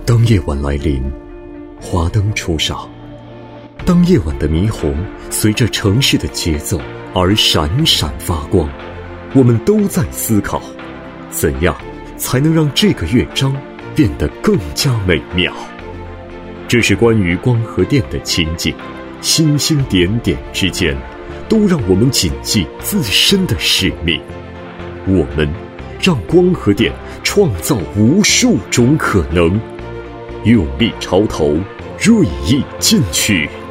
当夜晚来临，华灯初上，当夜晚的霓虹随着城市的节奏而闪闪发光，我们都在思考，怎样才能让这个乐章变得更加美妙。这是关于光和电的情景，星星点点之间，都让我们谨记自身的使命。我们让光和电创造无数种可能，用力潮头，锐意进取。